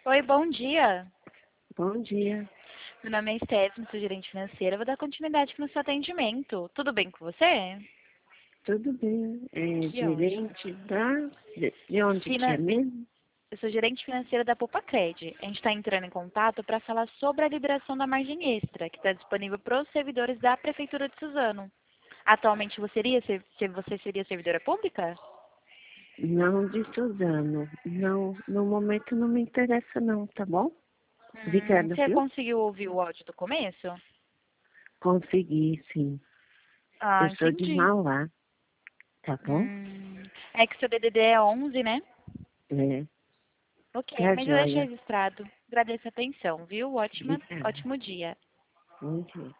Oi, bom dia. Bom dia. Meu nome é Stephanie, sou gerente financeira. Vou dar continuidade aqui no seu atendimento. Tudo bem com você? Tudo bem? É Que ótimo. gerente da... De onde que é Fina... mesmo? Eu sou gerente financeira da Popacred. A gente está entrando em contato para falar sobre a liberação da margem extra, que está disponível para os servidores da Prefeitura de Suzano. Atualmente, você seria servidora pública? Não de Suzano. Não, no momento não me interessa não, tá bom? Obrigada, Você viu? conseguiu ouvir o áudio do começo? Consegui, sim. Ah, Eu sou de entendi. Mauá, tá bom? É que seu DDD é 11, né? É, Ok, tá mas eu deixo joia. registrado. Agradeço a atenção, viu? Obrigada. Ótimo dia. Bom dia.